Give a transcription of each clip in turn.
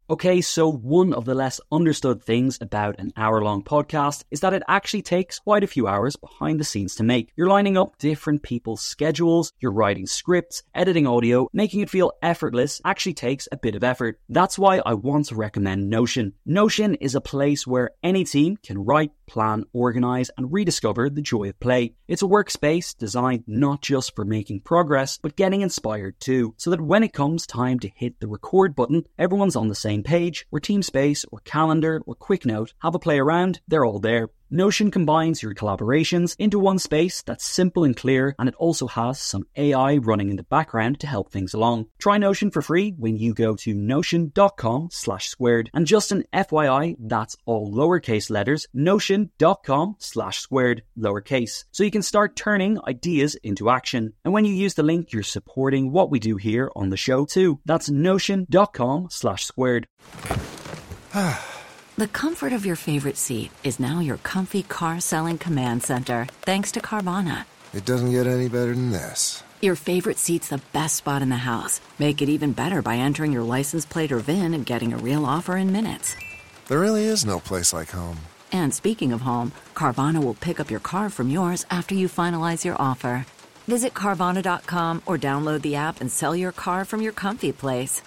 Okay, so one of the less understood things about an hour-long podcast is that it actually takes quite a few hours behind the scenes to make. You're lining up different people's schedules, you're writing scripts, editing audio, making it feel effortless actually takes a bit of effort. That's why I want to recommend Notion. Notion is a place where any team can write, plan, organize, and rediscover the joy of play. It's a workspace designed not just for making progress, but getting inspired too, so that when it comes time to hit the record button, everyone's on the same page, where TeamSpace or Calendar or QuickNote have a play around, they're all there. Notion combines your collaborations into one space that's simple and clear, and it also has some AI running in the background to help things along. Try Notion for free when you go to notion.com/squared. And just an FYI, that's all lowercase letters, notion.com/squared, lowercase. So you can start turning ideas into action. And when you use the link, you're supporting what we do here on the show too. That's notion.com/squared. The comfort of your favorite seat is now your comfy car-selling command center, thanks to Carvana. It doesn't get any better than this. Your favorite seat's the best spot in the house. Make it even better by entering your license plate or VIN and getting a real offer in minutes. There really is no place like home. And speaking of home, Carvana will pick up your car from yours after you finalize your offer. Visit Carvana.com or download the app and sell your car from your comfy place.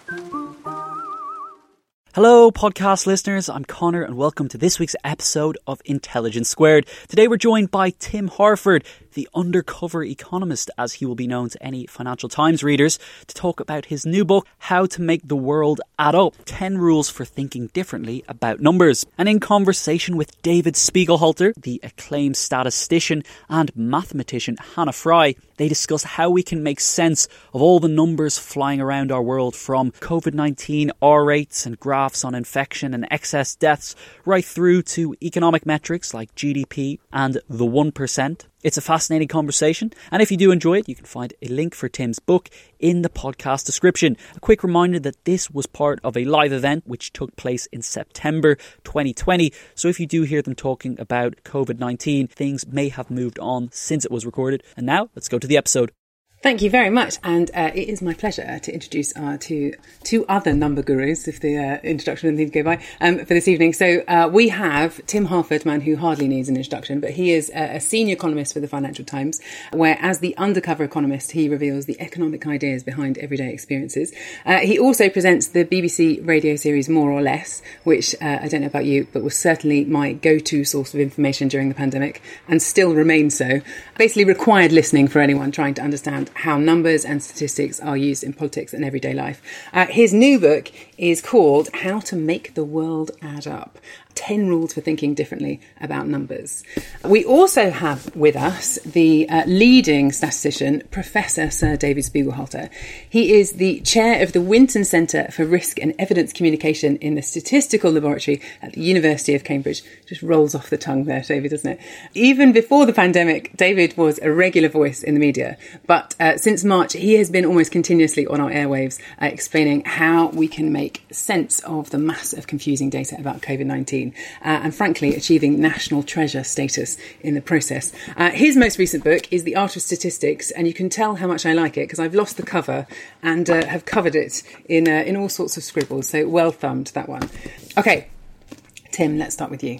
Hello, podcast listeners. I'm Connor, and welcome to this week's episode of Intelligence Squared. Today, we're joined by Tim Harford, the undercover economist, as he will be known to any Financial Times readers, to talk about his new book, How to Make the World Add Up: 10 Rules for Thinking Differently About Numbers. And in conversation with David Spiegelhalter, the acclaimed statistician, and mathematician Hannah Fry, they discuss how we can make sense of all the numbers flying around our world, from COVID-19 R rates and graphs on infection and excess deaths, right through to economic metrics like GDP and the 1%. It's a fascinating conversation, and if you do enjoy it, you can find a link for Tim's book in the podcast description. A quick reminder that this was part of a live event which took place in September 2020, so if you do hear them talking about COVID-19, things may have moved on since it was recorded. And now, let's go to the episode. Thank you very much, and it is my pleasure to introduce our two other number gurus, if the introduction didn't go by, for this evening. So we have Tim Harford, man who hardly needs an introduction, but he is a senior columnist for the Financial Times, where as the undercover economist, he reveals the economic ideas behind everyday experiences. He also presents the BBC radio series More or Less, which I don't know about you, but was certainly my go-to source of information during the pandemic, and still remains so. Basically required listening for anyone trying to understand how numbers and statistics are used in politics and everyday life. His new book is called How to Make the World Add Up: 10 Rules for Thinking Differently About Numbers. We also have with us the leading statistician, Professor Sir David Spiegelhalter. He is the chair of the Winton Centre for Risk and Evidence Communication in the Statistical Laboratory at the University of Cambridge. Just rolls off the tongue there, David, doesn't it? Even before the pandemic, David was a regular voice in the media. But since March, he has been almost continuously on our airwaves explaining how we can make sense of the mass of confusing data about COVID-19. And frankly, achieving national treasure status in the process. His most recent book is The Art of Statistics, and you can tell how much I like it because I've lost the cover and have covered it in all sorts of scribbles. So well thumbed, that one. Okay, Tim, let's start with you.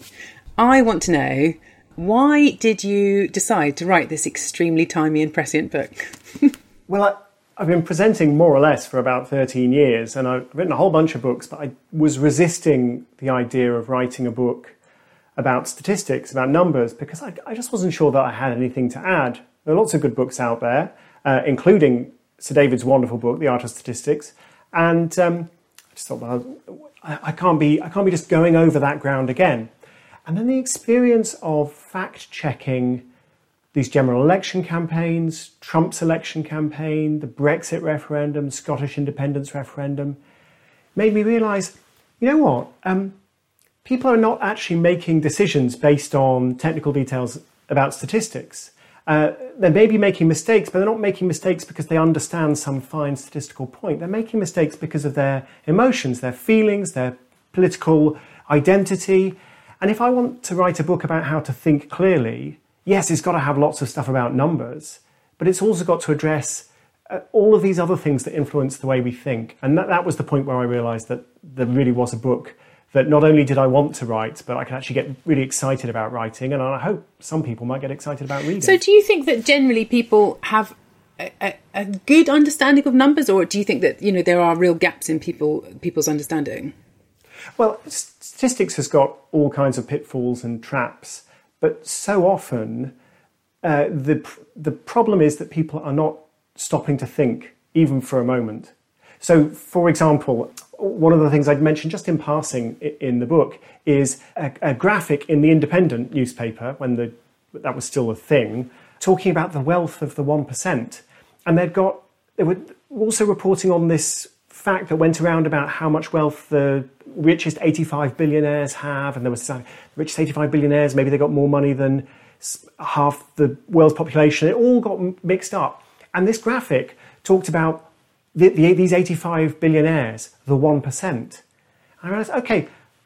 I want to know, why did you decide to write this extremely timely and prescient book? Well, I've been presenting More or Less for about 13 years, and I've written a whole bunch of books, but I was resisting the idea of writing a book about statistics, about numbers, because I just wasn't sure that I had anything to add. There are lots of good books out there, including Sir David's wonderful book, The Art of Statistics, and I just thought, well, I can't be just going over that ground again. And then the experience of fact-checking these general election campaigns, Trump's election campaign, the Brexit referendum, Scottish independence referendum, made me realise, you know what, people are not actually making decisions based on technical details about statistics. They may be making mistakes, but they're not making mistakes because they understand some fine statistical point. They're making mistakes because of their emotions, their feelings, their political identity. And if I want to write a book about how to think clearly, yes, it's got to have lots of stuff about numbers, but it's also got to address all of these other things that influence the way we think. And that was the point where I realised that there really was a book that not only did I want to write, but I could actually get really excited about writing, and I hope some people might get excited about reading. So do you think that generally people have a good understanding of numbers, or do you think that, there are real gaps in people's understanding? Well, statistics has got all kinds of pitfalls and traps, but so often the problem is that people are not stopping to think, even for a moment. So, for example, one of the things I'd mentioned just in passing in the book is a graphic in the Independent newspaper, when that was still a thing, talking about the wealth of the 1%. And they were also reporting on this fact that went around about how much wealth the richest 85 billionaires have. And there was the richest 85 billionaires, maybe they got more money than half the world's population. It all got mixed up. And this graphic talked about these 85 billionaires, the 1%. I realised, okay,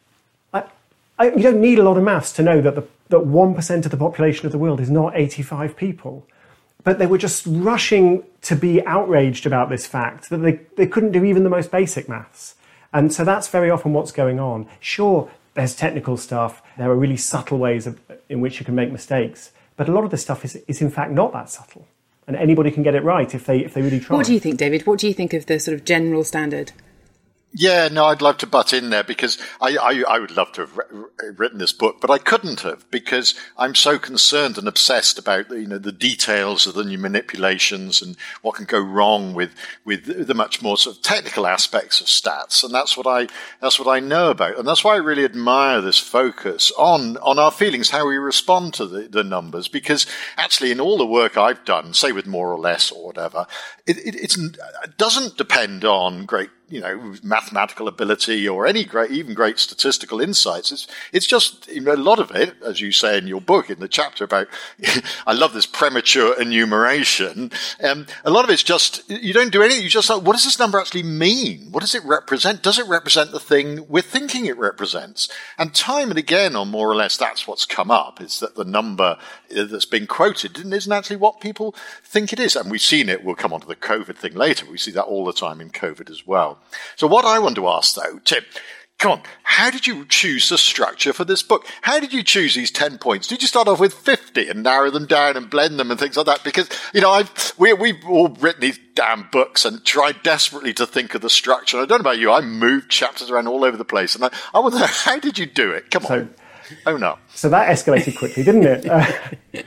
you don't need a lot of maths to know that 1% of the population of the world is not 85 people. But they were just rushing to be outraged about this fact, that they couldn't do even the most basic maths. And so that's very often what's going on. Sure, there's technical stuff. There are really subtle ways in which you can make mistakes. But a lot of this stuff is in fact not that subtle. And anybody can get it right if they really try. What do you think, David? What do you think of the sort of general standard? Yeah, no, I'd love to butt in there, because I would love to have written this book, but I couldn't have, because I'm so concerned and obsessed about the details of the new manipulations and what can go wrong with the much more sort of technical aspects of stats, and that's what I know about, and that's why I really admire this focus on our feelings, how we respond to the numbers, because actually in all the work I've done, say with More or Less or whatever, it doesn't depend on great mathematical ability or any great statistical insights. It's just a lot of it, as you say in your book, in the chapter about, I love this premature enumeration. A lot of it's just, you don't do anything. You just like, what does this number actually mean? What does it represent? Does it represent the thing we're thinking it represents? And time and again, on More or Less, that's what's come up, is that the number that's been quoted isn't actually what people think it is. And we've seen it. We'll come on to the COVID thing later. We see that all the time in COVID as well. So what I want to ask, though, Tim, come on, how did you choose the structure for this book? How did you choose these 10 points? Did you start off with 50 and narrow them down and blend them and things like that? Because, we've all written these damn books and tried desperately to think of the structure. I don't know about you, I moved chapters around all over the place. And I wonder, how did you do it? Come on. Oh, no. So that escalated quickly, didn't it?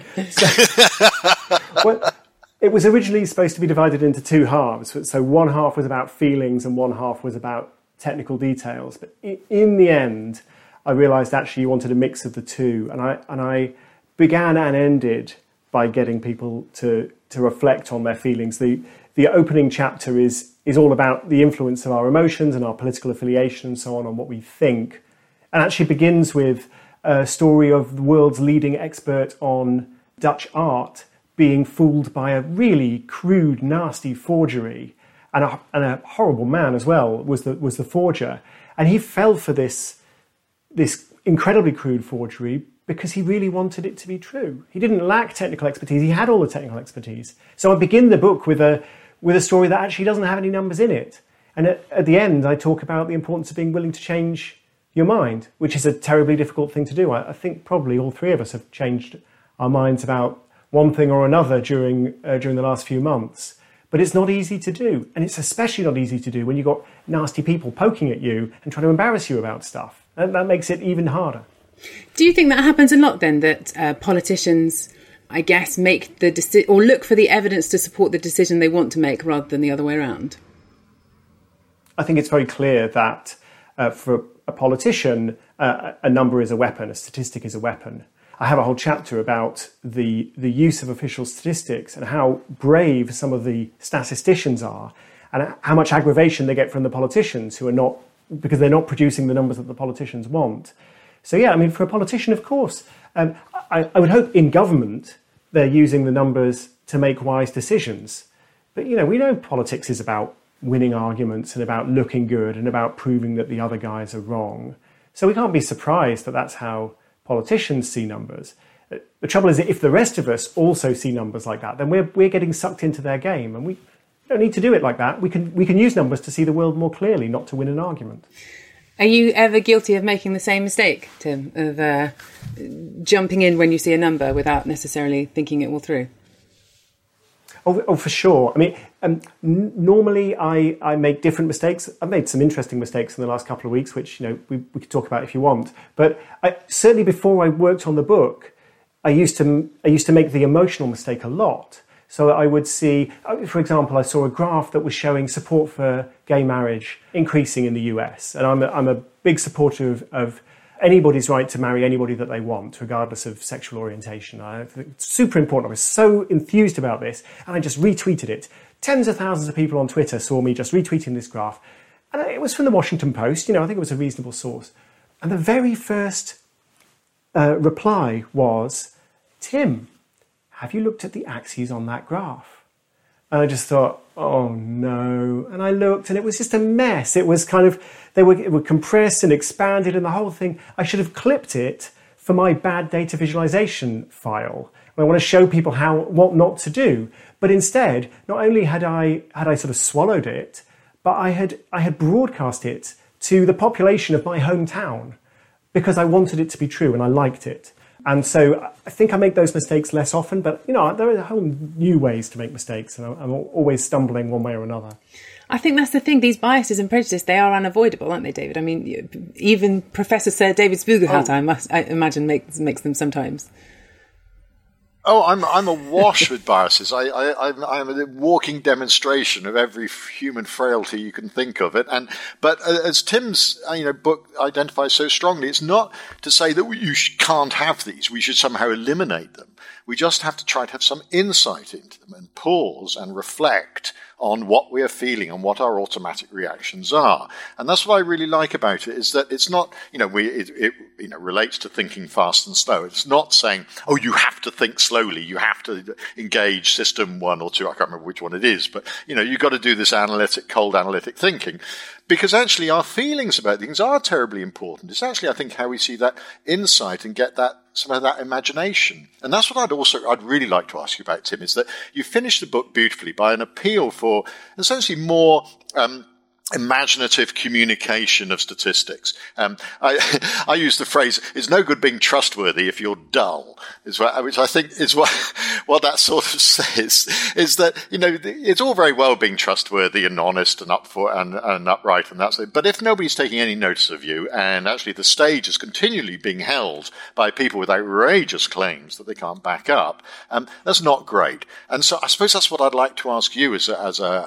It was originally supposed to be divided into two halves. So one half was about feelings and one half was about technical details. But in the end, I realised actually you wanted a mix of the two. And I began and ended by getting people to reflect on their feelings. The opening chapter is all about the influence of our emotions and our political affiliation and so on what we think. And actually begins with a story of the world's leading expert on Dutch art being fooled by a really crude, nasty forgery, and a horrible man as well was the forger, and he fell for this incredibly crude forgery because he really wanted it to be true. He didn't lack technical expertise; he had all the technical expertise. So I begin the book with a story that actually doesn't have any numbers in it, and at the end I talk about the importance of being willing to change your mind, which is a terribly difficult thing to do. I think probably all three of us have changed our minds about one thing or another during the last few months. But it's not easy to do. And it's especially not easy to do when you've got nasty people poking at you and trying to embarrass you about stuff. That makes it even harder. Do you think that happens a lot then, that politicians, I guess, make the decision or look for the evidence to support the decision they want to make rather than the other way around? I think it's very clear that for a politician, a number is a weapon, a statistic is a weapon. I have a whole chapter about the use of official statistics and how brave some of the statisticians are and how much aggravation they get from the politicians who are not, because they're not producing the numbers that the politicians want. So yeah, I mean, for a politician, of course, I would hope in government they're using the numbers to make wise decisions. But, we know politics is about winning arguments and about looking good and about proving that the other guys are wrong. So we can't be surprised that that's how politicians see numbers. The trouble is that if the rest of us also see numbers like that, then we're getting sucked into their game, and don't need to do it like that. We can use numbers to see the world more clearly, not to win an argument. Are you ever guilty of making the same mistake, Tim, of jumping in when you see a number without necessarily thinking it all through? Oh, for sure. I mean, normally I make different mistakes. I've made some interesting mistakes in the last couple of weeks, which we could talk about if you want. But certainly before I worked on the book, I used to make the emotional mistake a lot. So I would see, for example, I saw a graph that was showing support for gay marriage increasing in the US. And I'm a big supporter of anybody's right to marry anybody that they want, regardless of sexual orientation. I think it's super important. I was so enthused about this, and I just retweeted it. Tens of thousands of people on Twitter saw me just retweeting this graph. And it was from the Washington Post. I think it was a reasonable source. And the very first reply was, Tim, have you looked at the axes on that graph? And I just thought, oh no. And I looked and it was just a mess. It was kind of, they were compressed and expanded and the whole thing. I should have clipped it for my bad data visualization file. I want to show people what not to do. But instead, not only had I sort of swallowed it, but I had broadcast it to the population of my hometown because I wanted it to be true and I liked it. And so I think I make those mistakes less often, but there are whole new ways to make mistakes, and I'm always stumbling one way or another. I think that's the thing. These biases and prejudice, they are unavoidable, aren't they, David? I mean, even Professor Sir David Spiegelhalter, I imagine, makes them sometimes. Oh, I'm awash with biases. I'm a walking demonstration of every human frailty you can think of it. But as Tim's book identifies so strongly, it's not to say that you can't have these. We should somehow eliminate them. We just have to try to have some insight into them and pause and reflect on what we are feeling and what our automatic reactions are. And that's what I really like about it, is that it's not, it relates to thinking fast and slow. It's not saying, oh, you have to think slowly, you have to engage system 1 or 2, I can't remember which one it is, but, you've got to do this cold analytic thinking. Because actually our feelings about things are terribly important. It's actually, I think, how we see that insight and get some of that imagination. And that's what I'd really like to ask you about, Tim, is that you finished the book beautifully by an appeal for essentially more imaginative communication of statistics. I use the phrase, it's no good being trustworthy if you're dull, which I think is what that sort of says, is that, it's all very well being trustworthy and honest and and upright and that's it. But if nobody's taking any notice of you, and actually the stage is continually being held by people with outrageous claims that they can't back up, that's not great. And so I suppose that's what I'd like to ask you as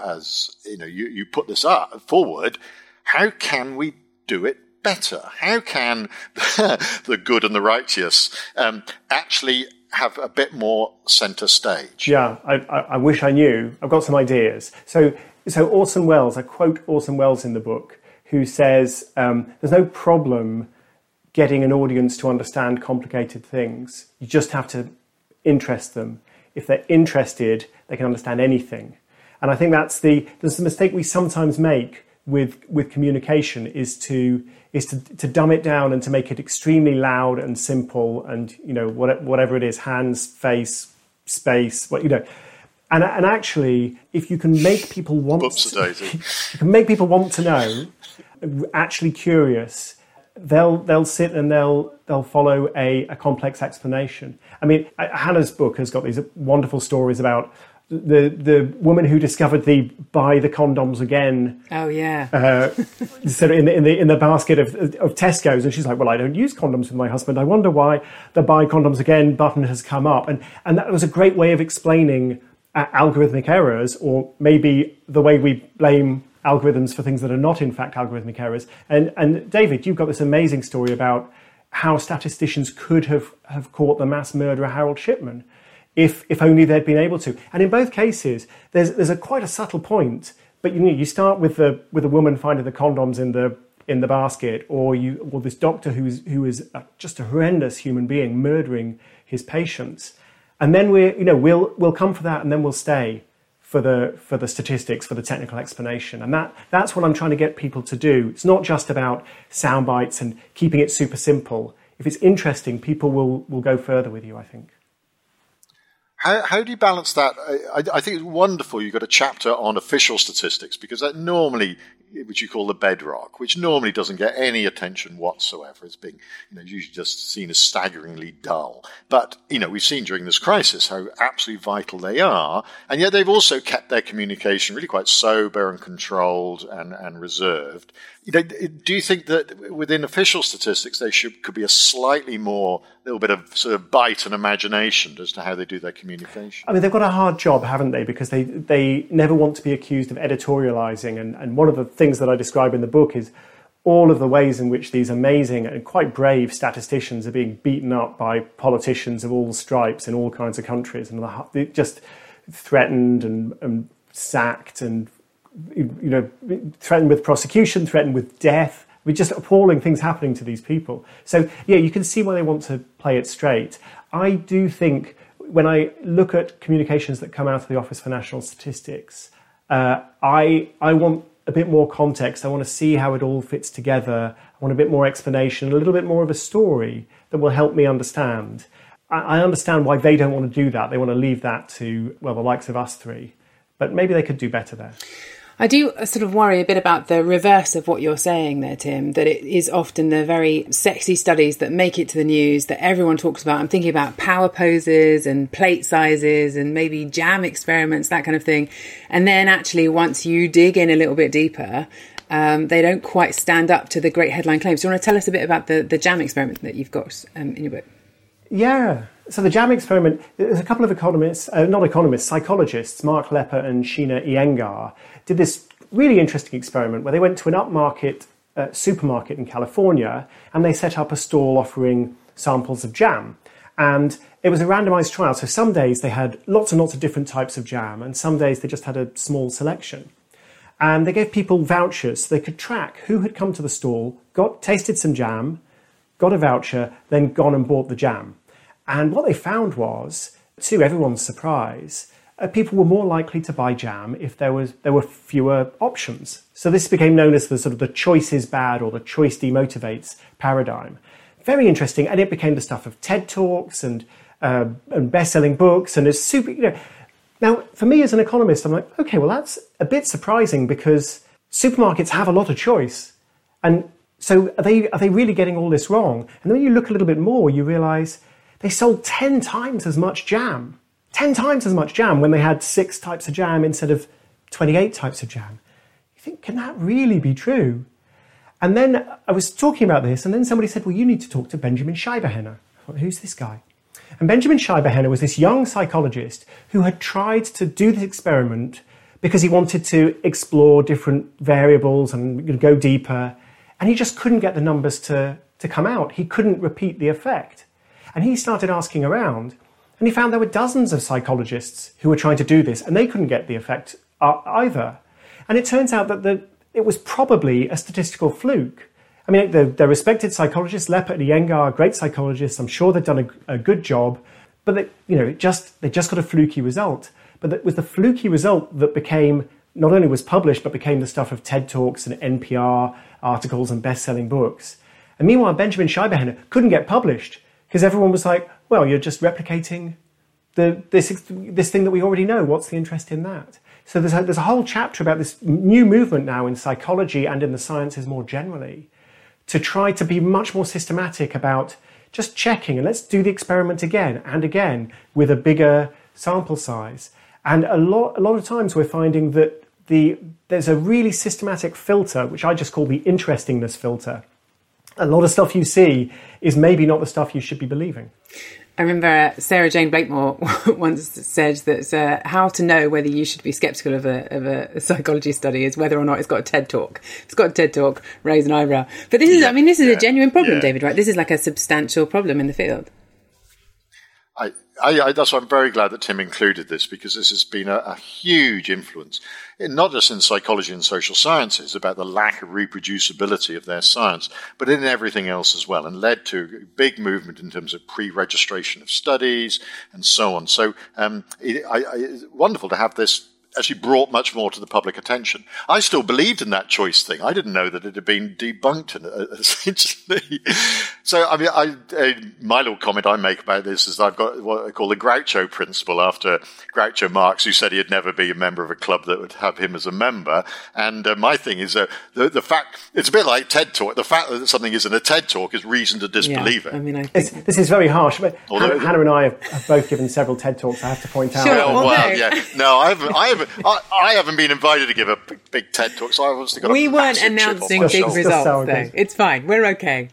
you put this up forward. How can we do it better? How can the good and the righteous actually have a bit more centre stage? Yeah, I wish I knew. I've got some ideas. So Orson Welles, I quote Orson Welles in the book, who says, there's no problem getting an audience to understand complicated things. You just have to interest them. If they're interested, they can understand anything. And I think there's the mistake we sometimes make with communication is to dumb it down and to make it extremely loud and simple and whatever it is, hands, face, space, and actually if you can make people want to know, actually curious, they'll sit and they'll follow a complex explanation. I mean, Hannah's book has got these wonderful stories about the woman who discovered the buy the condoms again. Oh yeah. Sort of in the basket of Tesco's, and she's like, well, I don't use condoms with my husband. I wonder why the buy condoms again button has come up, and that was a great way of explaining algorithmic errors, or maybe the way we blame algorithms for things that are not in fact algorithmic errors. And David, you've got this amazing story about how statisticians could have caught the mass murderer Harold Shipman. If only they'd been able to. And in both cases, there's quite a subtle point. But you start with a woman finding the condoms in the basket, or this doctor who is just a horrendous human being murdering his patients, and then we'll come for that, and then we'll stay for the statistics, for the technical explanation, and that's what I'm trying to get people to do. It's not just about sound bites and keeping it super simple. If it's interesting, people will go further with you, I think. How do you balance that? I think it's wonderful you've got a chapter on official statistics, because that normally, which you call the bedrock, which normally doesn't get any attention whatsoever. It's being, usually just seen as staggeringly dull. But, we've seen during this crisis how absolutely vital they are. And yet they've also kept their communication really quite sober and controlled and reserved. Do you think that within official statistics they could be a slightly more, little bit of sort of bite and imagination as to how they do their communication? I mean, they've got a hard job, haven't they? Because they never want to be accused of editorializing. And one of the things that I describe in the book is all of the ways in which these amazing and quite brave statisticians are being beaten up by politicians of all stripes in all kinds of countries, and just threatened and sacked and threatened with prosecution, threatened with death. With just appalling things happening to these people. So, yeah, you can see why they want to play it straight. I do think when I look at communications that come out of the Office for National Statistics, I want a bit more context. I want to see how it all fits together. I want a bit more explanation, a little bit more of a story that will help me understand. I understand why they don't want to do that. They want to leave that to, the likes of us three. But maybe they could do better there. I do sort of worry a bit about the reverse of what you're saying there, Tim, that it is often the very sexy studies that make it to the news that everyone talks about. I'm thinking about power poses and plate sizes and maybe jam experiments, that kind of thing. And then actually, once you dig in a little bit deeper, they don't quite stand up to the great headline claims. Do you want to tell us a bit about the jam experiment that you've got in your book? Yeah. So the jam experiment, there's a couple of psychologists, Mark Lepper and Sheena Iyengar, did this really interesting experiment where they went to an upmarket supermarket in California and they set up a stall offering samples of jam. And it was a randomized trial. So some days they had lots and lots of different types of jam, and some days they just had a small selection. And they gave people vouchers so they could track who had come to the stall, tasted some jam, got a voucher, then gone and bought the jam. And what they found was, to everyone's surprise, people were more likely to buy jam if there were fewer options. So this became known as the sort of the choice is bad or the choice demotivates paradigm. Very interesting, and it became the stuff of TED Talks and best-selling books, and it's super. Now, for me as an economist, I'm like, okay, well that's a bit surprising because supermarkets have a lot of choice, and so are they really getting all this wrong? And then when you look a little bit more, you realise they sold 10 times as much jam. 10 times as much jam when they had 6 types of jam instead of 28 types of jam. You think, can that really be true? And then I was talking about this, and then somebody said, well, you need to talk to Benjamin Scheiberhenner. I thought, who's this guy? And Benjamin Scheiberhenner was this young psychologist who had tried to do this experiment because he wanted to explore different variables and go deeper, and he just couldn't get the numbers to come out. He couldn't repeat the effect. And he started asking around, and he found there were dozens of psychologists who were trying to do this, and they couldn't get the effect either. And it turns out that it was probably a statistical fluke. I mean, they're respected psychologists, Lepper and Iyengar, great psychologists. I'm sure they've done a good job, but they just got a fluky result. But it was the fluky result that became, not only was published, but became the stuff of TED Talks and NPR articles and best-selling books. And meanwhile, Benjamin Scheiberhenner couldn't get published because everyone was like, well, you're just replicating this thing that we already know. What's the interest in that? So there's a whole chapter about this new movement now in psychology and in the sciences more generally to try to be much more systematic about just checking, and let's do the experiment again and again with a bigger sample size. And a lot of times we're finding that there's a really systematic filter, which I just call the interestingness filter. A lot of stuff you see is maybe not the stuff you should be believing. I remember Sarah Jane Blakemore once said that how to know whether you should be sceptical of a psychology study is whether or not it's got a TED Talk. If it's got a TED Talk, raise an eyebrow. But this is a genuine problem, David, right? This is like a substantial problem in the field. That's why I'm very glad that Tim included this, because this has been a huge influence, not just in psychology and social sciences, about the lack of reproducibility of their science, but in everything else as well, and led to a big movement in terms of pre-registration of studies and so on. So it's wonderful to have this actually brought much more to the public attention. I still believed in that choice thing. I didn't know that it had been debunked, essentially. So, I mean, my little comment I make about this is I've got what I call the Groucho principle after Groucho Marx, who said he'd never be a member of a club that would have him as a member. And my thing is the fact, it's a bit like TED Talk. The fact that something isn't a TED Talk is reason to disbelieve it. I mean, I think this is very harsh, but Hannah and I have both given several TED Talks, I have to point out. Sure. Oh, well, yeah. No, I haven't been invited to give a big TED Talk, so I've obviously got we a weren't massive chip on announcing my big shoulder. results, how it though. goes. It's fine. We're okay.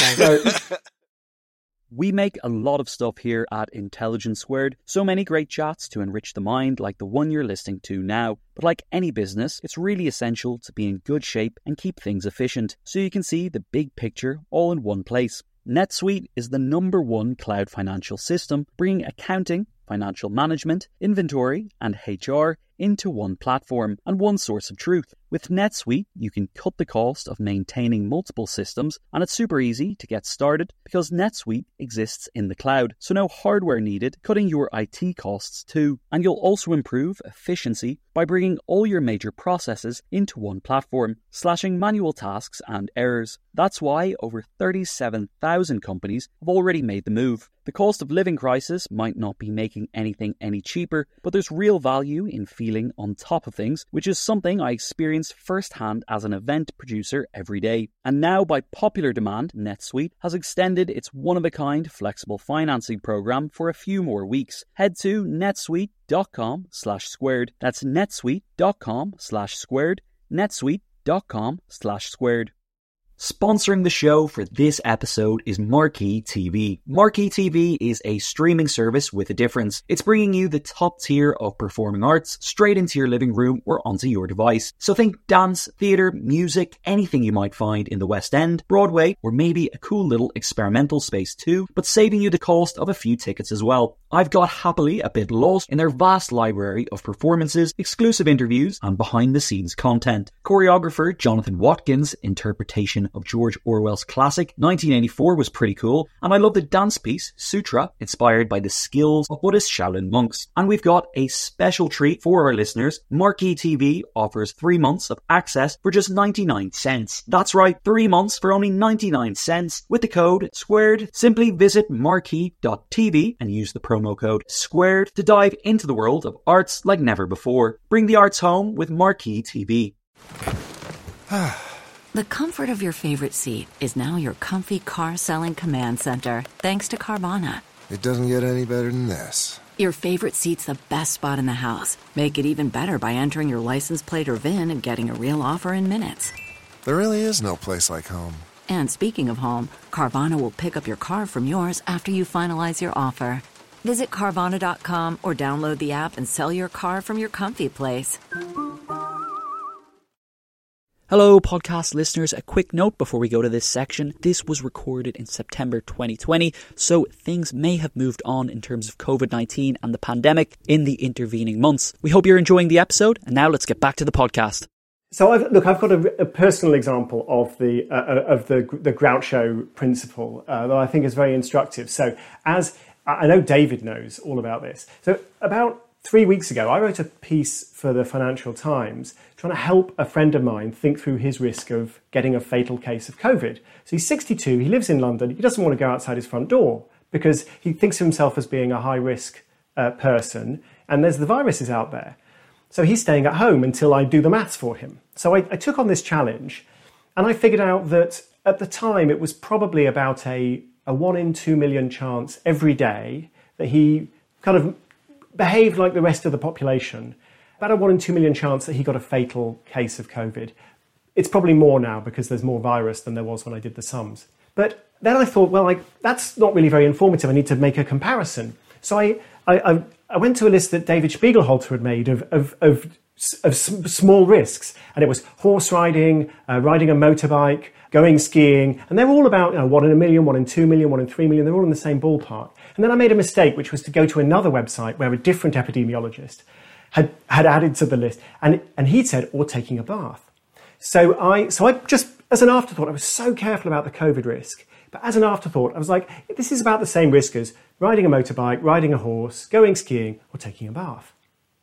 We make a lot of stuff here at Intelligence Squared, so many great chats to enrich the mind like the one you're listening to now. But like any business, it's really essential to be in good shape and keep things efficient, so you can see the big picture all in one place. NetSuite is the #1 cloud financial system, bringing accounting, financial management, inventory, and HR into one platform and one source of truth. With NetSuite, you can cut the cost of maintaining multiple systems, and it's super easy to get started because NetSuite exists in the cloud, so no hardware needed, cutting your IT costs too. And you'll also improve efficiency by bringing all your major processes into one platform, slashing manual tasks and errors. That's why over 37,000 companies have already made the move. The cost of living crisis might not be making anything any cheaper, but there's real value in feeling on top of things, which is something I experience firsthand as an event producer every day. And now, by popular demand, NetSuite has extended its one-of-a-kind flexible financing program for a few more weeks. Head to netsuite.com/squared. That's netsuite.com/squared. netsuite.com/squared. Sponsoring the show for this episode is Marquee TV. Marquee TV is a streaming service with a difference. It's bringing you the top tier of performing arts straight into your living room or onto your device. So think dance, theatre, music, anything you might find in the West End, Broadway, or maybe a cool little experimental space too, but saving you the cost of a few tickets as well. I've got happily a bit lost in their vast library of performances, exclusive interviews, and behind-the-scenes content. Choreographer Jonathan Watkins' interpretation of George Orwell's classic 1984 was pretty cool, and I love the dance piece Sutra, inspired by the skills of Buddhist Shaolin monks. And we've got a special treat for our listeners. Marquee TV offers 3 months of access for just 99 cents. That's right, 3 months for only 99 cents with the code SQUARED. Simply visit marquee.tv and use the promo code SQUARED to dive into the world of arts like never before. Bring the arts home with Marquee TV. The comfort of your favorite seat is now your comfy car selling command center, thanks to Carvana. It doesn't get any better than this. Your favorite seat's the best spot in the house. Make it even better by entering your license plate or VIN and getting a real offer in minutes. There really is no place like home. And speaking of home, Carvana will pick up your car from yours after you finalize your offer. Visit Carvana.com or download the app and sell your car from your comfy place. Hello, podcast listeners. A quick note before we go to this section. This was recorded in September 2020, so things may have moved on in terms of COVID-19 and the pandemic in the intervening months. We hope you're enjoying the episode, and now let's get back to the podcast. So I've got a personal example of the Groucho principle that I think is very instructive. So as I know David knows all about this. So about 3 weeks ago, I wrote a piece for the Financial Times trying to help a friend of mine think through his risk of getting a fatal case of COVID. So he's 62, he lives in London, he doesn't want to go outside his front door because he thinks of himself as being a high-risk person, and there's the viruses out there. So he's staying at home until I do the maths for him. So I took on this challenge, and I figured out that at the time it was probably about a 1 in 2 million chance every day that he kind of behaved like the rest of the population. About a 1 in 2 million chance that he got a fatal case of COVID. It's probably more now because there's more virus than there was when I did the sums. But then I thought, well, that's not really very informative. I need to make a comparison. So I went to a list that David Spiegelhalter had made of small risks. And it was horse riding, riding a motorbike, going skiing. And they're all about 1 in a million, 1 in 2 million, 1 in 3 million. They're all in the same ballpark. And then I made a mistake, which was to go to another website where a different epidemiologist had added to the list. And he said, or taking a bath. So I just, as an afterthought, I was so careful about the COVID risk. But as an afterthought, I was like, this is about the same risk as riding a motorbike, riding a horse, going skiing, or taking a bath.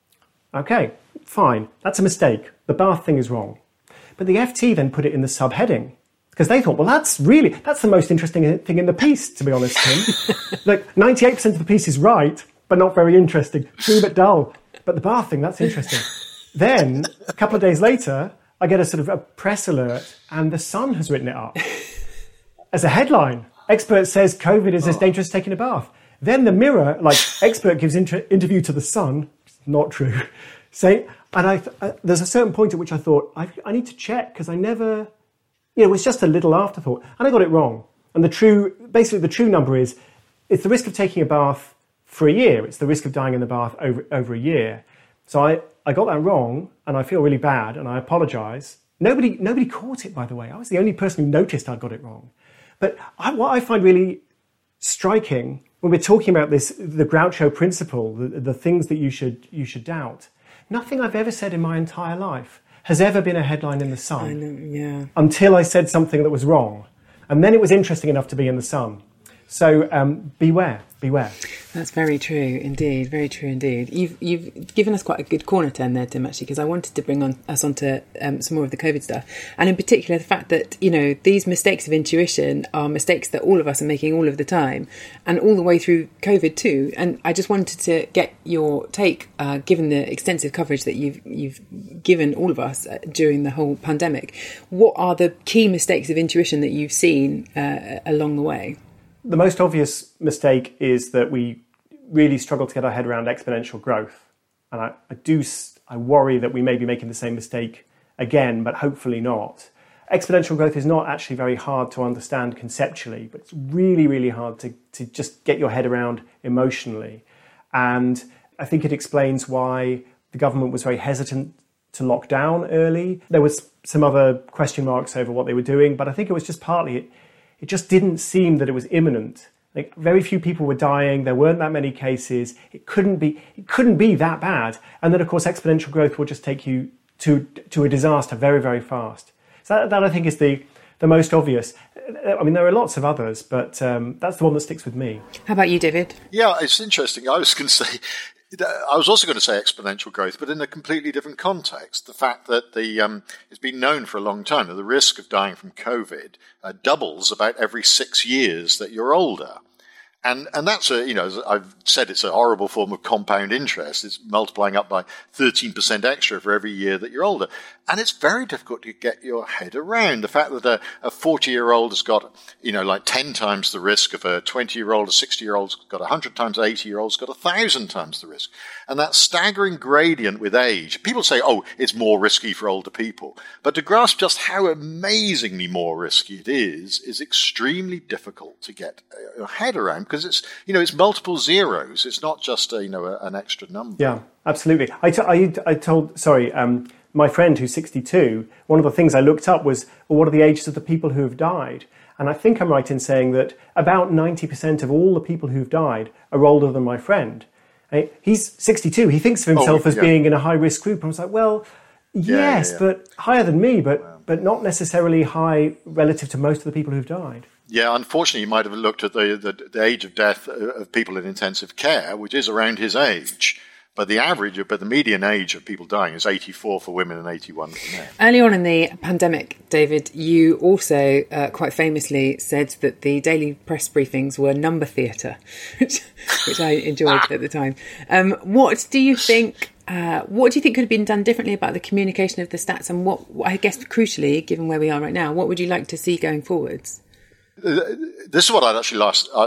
Okay, fine. That's a mistake. The bath thing is wrong. But the FT then put it in the subheading because they thought, well, that's the most interesting thing in the piece, to be honest, Tim. Like 98% of the piece is right, but not very interesting. It's a bit dull. But the bath thing, that's interesting. Then, a couple of days later, I get a sort of a press alert and The Sun has written it up as a headline. Expert says COVID is as dangerous as taking a bath. Then the Mirror, like, expert gives interview to The Sun. Not true. There's a certain point at which I thought, I need to check because I never, it was just a little afterthought. And I got it wrong. And the true number is, it's the risk of taking a bath for a year. It's the risk of dying in the bath over a year. So I got that wrong and I feel really bad and I apologise. Nobody caught it, by the way. I was the only person who noticed I'd got it wrong. But what I find really striking when we're talking about this, the Groucho principle, the things that you should doubt, nothing I've ever said in my entire life has ever been a headline in The Sun until I said something that was wrong. And then it was interesting enough to be in The Sun. So beware. That's very true indeed. Very true indeed. You've given us quite a good corner turn there, Tim, actually, because I wanted to bring us onto some more of the COVID stuff, and in particular the fact that these mistakes of intuition are mistakes that all of us are making all of the time, and all the way through COVID too. And I just wanted to get your take, given the extensive coverage that you've given all of us during the whole pandemic. What are the key mistakes of intuition that you've seen along the way? The most obvious mistake is that we really struggle to get our head around exponential growth. And I worry that we may be making the same mistake again, but hopefully not. Exponential growth is not actually very hard to understand conceptually, but it's really, really hard to just get your head around emotionally. And I think it explains why the government was very hesitant to lock down early. There was some other question marks over what they were doing, but I think it was just partly it just didn't seem that it was imminent. Like, very few people were dying. There weren't that many cases. It couldn't be that bad. And then, of course, exponential growth will just take you to a disaster very, very fast. So that I think is the most obvious. I mean, there are lots of others, but that's the one that sticks with me. How about you, David? Yeah, it's interesting. I was also going to say exponential growth, but in a completely different context. The fact that it's been known for a long time that the risk of dying from COVID doubles about every 6 years that you're older. And that's as I've said, it's a horrible form of compound interest. It's multiplying up by 13% extra for every year that you're older. And it's very difficult to get your head around the fact that a 40-year-old has got, like 10 times the risk of a 20-year-old, a 60-year-old's got 100 times, an 80-year-old's got 1,000 times the risk. And that staggering gradient with age, people say, oh, it's more risky for older people. But to grasp just how amazingly more risky it is extremely difficult to get your head around. Because it's multiple zeros. It's not just an extra number. Yeah, absolutely. I told my friend who's 62. One of the things I looked up was, well, what are the ages of the people who have died? And I think I'm right in saying that about 90% of all the people who've died are older than my friend. He's 62. He thinks of himself as being in a high risk group. And I was like, well, yes, but higher than me, but not necessarily high relative to most of the people who've died. Yeah, unfortunately, you might have looked at the age of death of people in intensive care, which is around his age. But the median age of people dying is 84 for women and 81 for men. Early on in the pandemic, David, you also quite famously said that the daily press briefings were number theatre, which I enjoyed at the time. What do you think could have been done differently about the communication of the stats? And what, I guess, crucially, given where we are right now, what would you like to see going forwards? This is what I'd actually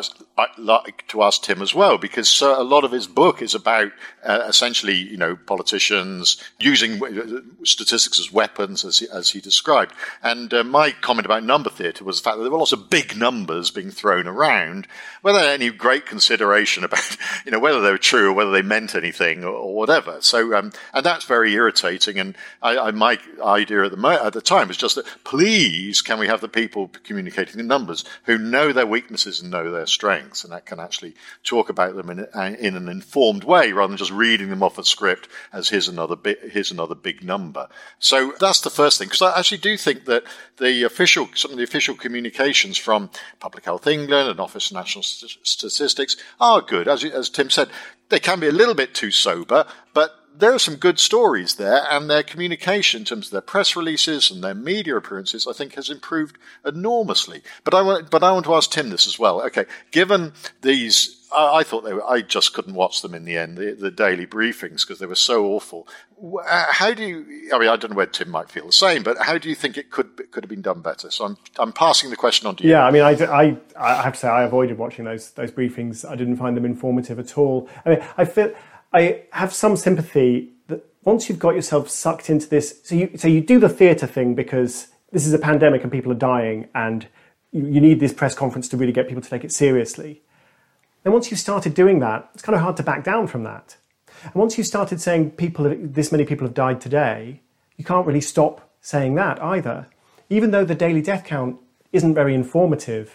like to ask Tim as well, because a lot of his book is about essentially, politicians using statistics as weapons, as he described. And my comment about number theatre was the fact that there were lots of big numbers being thrown around, without any great consideration about, whether they were true or whether they meant anything or whatever. So, and that's very irritating. And my idea at the time was just that, please, can we have the people communicating the numbers who know their weaknesses and know their strengths, and that can actually talk about them in an informed way rather than just reading them off a script as here's another big number. So that's the first thing, because I actually do think that some of the official communications from Public Health England and Office of National Statistics are good. As Tim said, they can be a little bit too sober, but there are some good stories there, and their communication in terms of their press releases and their media appearances, I think, has improved enormously. But I want to ask Tim this as well. Okay, given these, I thought I just couldn't watch them in the end, the daily briefings, because they were so awful. How do you? I mean, I don't know whether Tim might feel the same, but how do you think it could have been done better? So I'm passing the question on to you. Yeah, I mean, I have to say I avoided watching those briefings. I didn't find them informative at all. I mean, I have some sympathy that once you've got yourself sucked into this, so you do the theatre thing because this is a pandemic and people are dying, and you need this press conference to really get people to take it seriously. And once you started doing that, it's kind of hard to back down from that. And once you started saying this many people have died today, you can't really stop saying that either. Even though the daily death count isn't very informative,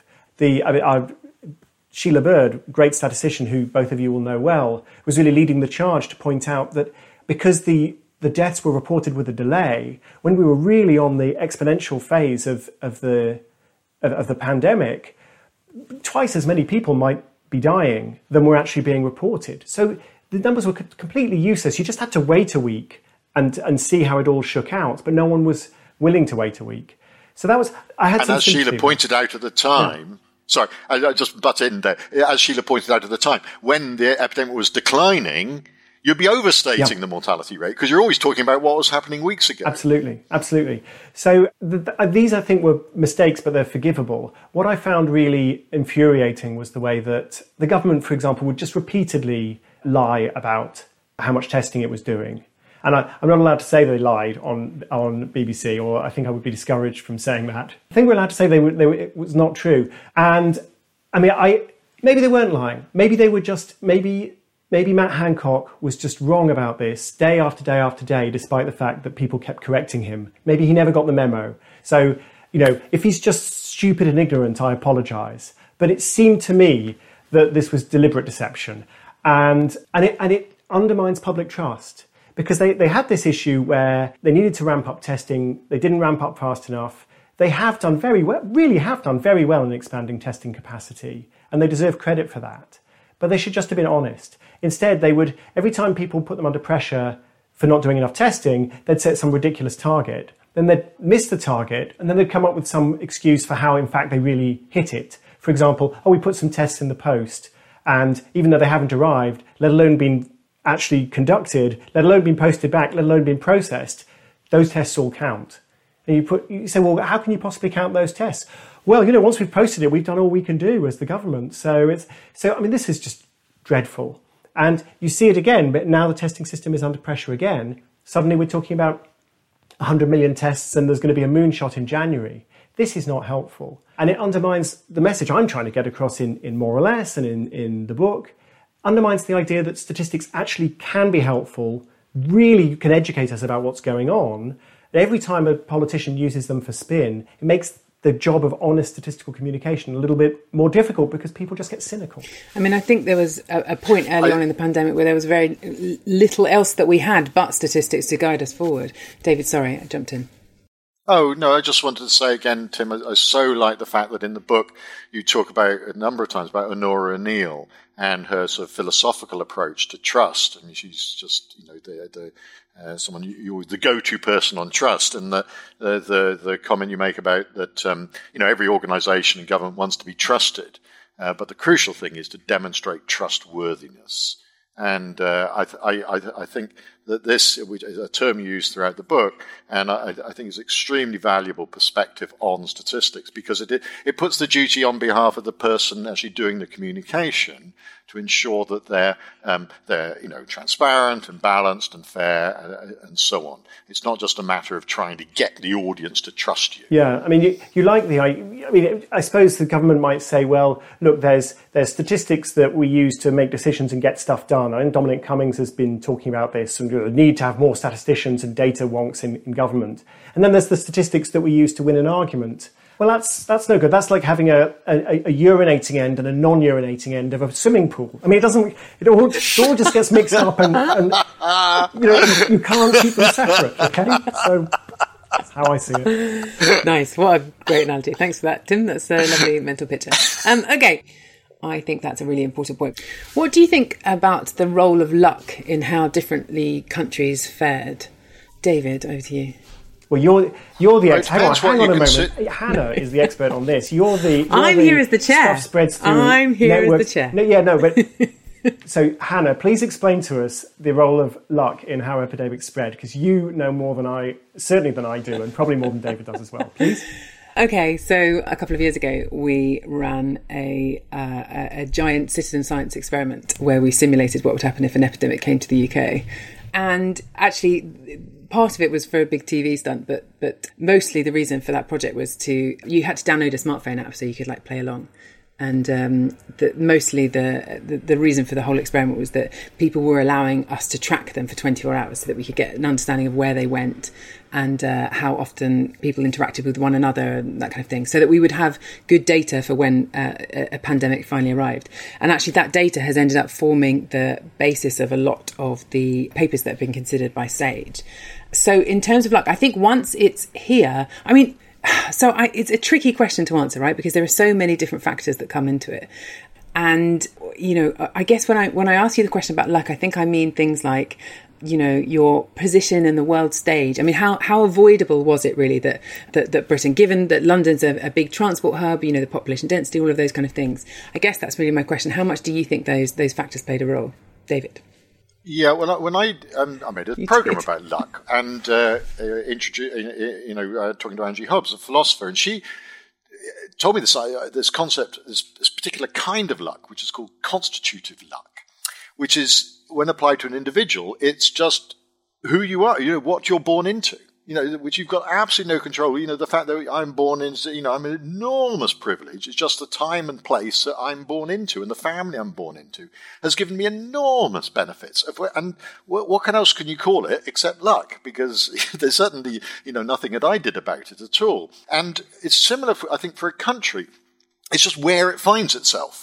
Sheila Bird, great statistician who both of you will know well, was really leading the charge to point out that because the deaths were reported with a delay, when we were really on the exponential phase of the pandemic, twice as many people might be dying than were actually being reported. So the numbers were completely useless. You just had to wait a week and see how it all shook out, but no one was willing to wait a week. So that was, I had some as Sheila pointed out at the time, yeah. Sorry, I just butt in there. As Sheila pointed out at the time, when the epidemic was declining, you'd be overstating the mortality rate because you're always talking about what was happening weeks ago. Absolutely. So these, I think, were mistakes, but they're forgivable. What I found really infuriating was the way that the government, for example, would just repeatedly lie about how much testing it was doing. And I'm not allowed to say they lied on BBC, or I think I would be discouraged from saying that. I think we're allowed to say it was not true. And I mean, maybe they weren't lying. Maybe they were just, maybe Matt Hancock was just wrong about this day after day after day, despite the fact that people kept correcting him. Maybe he never got the memo. So, if he's just stupid and ignorant, I apologise. But it seemed to me that this was deliberate deception. And it undermines public trust. Because they had this issue where they needed to ramp up testing, they didn't ramp up fast enough. They have done very well, really have done very well in expanding testing capacity, and they deserve credit for that. But they should just have been honest. Instead, they would, every time people put them under pressure for not doing enough testing, they'd set some ridiculous target. Then they'd miss the target, and then they'd come up with some excuse for how, in fact, they really hit it. For example, we put some tests in the post, and even though they haven't arrived, let alone been actually conducted, let alone been posted back, let alone been processed, those tests all count. And you say, well, how can you possibly count those tests? Well, once we've posted it, we've done all we can do as the government. So this is just dreadful. And you see it again, but now the testing system is under pressure again. Suddenly we're talking about 100 million tests and there's going to be a moonshot in January. This is not helpful. And it undermines the message I'm trying to get across in More or Less and in the book. Undermines the idea that statistics actually can be helpful, really can educate us about what's going on. Every time a politician uses them for spin, it makes the job of honest statistical communication a little bit more difficult because people just get cynical. I mean, I think there was a point early on in the pandemic where there was very little else that we had but statistics to guide us forward. David, sorry, I jumped in. Oh, no, I just wanted to say again, Tim, I so like the fact that in the book you talk about a number of times about Honora O'Neill and her sort of philosophical approach to trust. I mean, she's just, someone the go-to person on trust. And the comment you make about that, every organisation and government wants to be trusted, but the crucial thing is to demonstrate trustworthiness. And I think that this is a term used throughout the book, and I think it's extremely valuable perspective on statistics because it puts the duty on behalf of the person actually doing the communication to ensure that they're transparent and balanced and fair and so on. It's not just a matter of trying to get the audience to trust you. Yeah, I mean, you like I suppose the government might say, well, look, there's statistics that we use to make decisions and get stuff done. I think Dominic Cummings has been talking about this and the need to have more statisticians and data wonks in government. And then there's the statistics that we use to win an argument. Well, that's no good. That's like having a urinating end and a non-urinating end of a swimming pool. I mean, it all just gets mixed up and you can't keep them separate, okay? So that's how I see it. Nice. What a great analogy. Thanks for that, Tim. That's a lovely mental picture. Okay. I think that's a really important point. What do you think about the role of luck in how differently countries fared? David, over to you. Well, you're the expert. Hang on a moment. Hannah is the expert on this. I'm here as the chair. Stuff spreads through I'm here networks. as the chair. But so Hannah, please explain to us the role of luck in how epidemics spread, because you know more than I do, and probably more than David does as well. Please. Okay, so a couple of years ago, we ran a giant citizen science experiment where we simulated what would happen if an epidemic came to the UK. And actually, part of it was for a big TV stunt, but mostly the reason for that project was you had to download a smartphone app so you could play along. And mostly the reason for the whole experiment was that people were allowing us to track them for 24 hours so that we could get an understanding of where they went and how often people interacted with one another and that kind of thing, so that we would have good data for when a pandemic finally arrived. And actually that data has ended up forming the basis of a lot of the papers that have been considered by SAGE. So in terms of luck, I think once it's here, it's a tricky question to answer, right? Because there are so many different factors that come into it. And, I guess when I ask you the question about luck, I think I mean things like, your position in the world stage. I mean, how avoidable was it really that Britain, given that London's a big transport hub, the population density, all of those kind of things. I guess that's really my question. How much do you think those factors played a role? David? Yeah, when I made a program about luck and talking to Angie Hobbs, a philosopher, and she told me this concept, this particular kind of luck, which is called constitutive luck, which is when applied to an individual, it's just who you are, what you're born into. Which you've got absolutely no control. The fact that I'm born into, I'm an enormous privilege. It's just the time and place that I'm born into and the family I'm born into has given me enormous benefits. And what else can you call it except luck? Because there's certainly, nothing that I did about it at all. And it's similar, I think, for a country. It's just where it finds itself.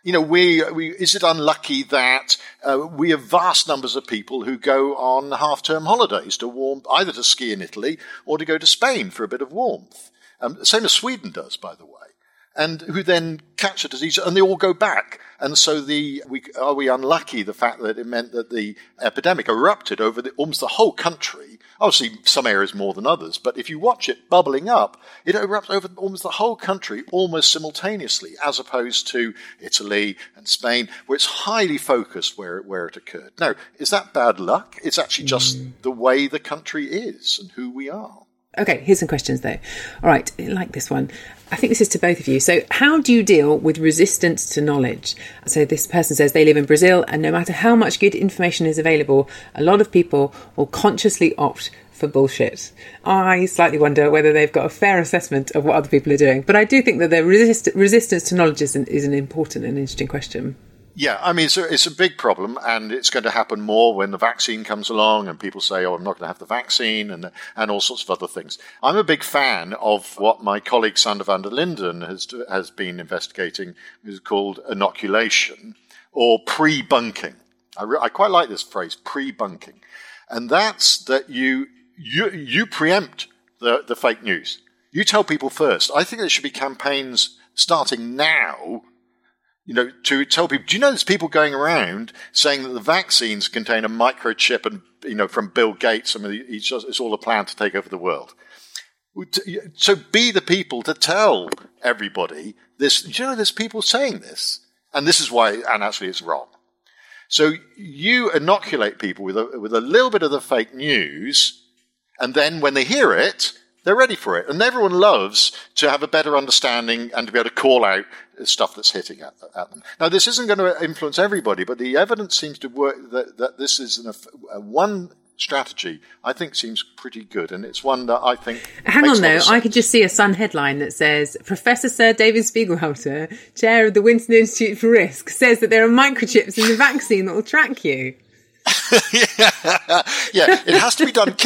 Is it unlucky that we have vast numbers of people who go on half-term holidays either to ski in Italy or to go to Spain for a bit of warmth? Same as Sweden does, by the way, and who then catch a disease and they all go back. And so are we unlucky the fact that it meant that the epidemic erupted over almost the whole country? Obviously, some areas more than others, but if you watch it bubbling up, it erupts over almost the whole country almost simultaneously, as opposed to Italy and Spain, where it's highly focused where it occurred. Now, is that bad luck? It's actually just the way the country is and who we are. Okay, here's some questions though. All right, I like this one. I think this is to both of you. So how do you deal with resistance to knowledge? So this person says they live in Brazil and no matter how much good information is available, a lot of people will consciously opt for bullshit. I slightly wonder whether they've got a fair assessment of what other people are doing. But I do think that the resistance to knowledge is an important and interesting question. Yeah, I mean, it's a big problem, and it's going to happen more when the vaccine comes along and people say, I'm not going to have the vaccine, and all sorts of other things. I'm a big fan of what my colleague Sander van der Linden has been investigating, which is called inoculation or pre-bunking. I quite like this phrase, pre-bunking. And that's that you preempt the fake news. You tell people first. I think there should be campaigns starting now, to tell people, do you know there's people going around saying that the vaccines contain a microchip and, from Bill Gates, it's all a plan to take over the world. So be the people to tell everybody this. Do you know there's people saying this? And this is why, and actually it's wrong. So you inoculate people with a little bit of the fake news, and then when they hear it, they're ready for it. And everyone loves to have a better understanding and to be able to call out stuff that's hitting at them. Now, this isn't going to influence everybody, but the evidence seems to work that this is one strategy I think seems pretty good, and it's one that I think... Hang on, though. I could just see a Sun headline that says, Professor Sir David Spiegelhalter, chair of the Winston Institute for Risk, says that there are microchips in the vaccine that will track you. Yeah, it has to be done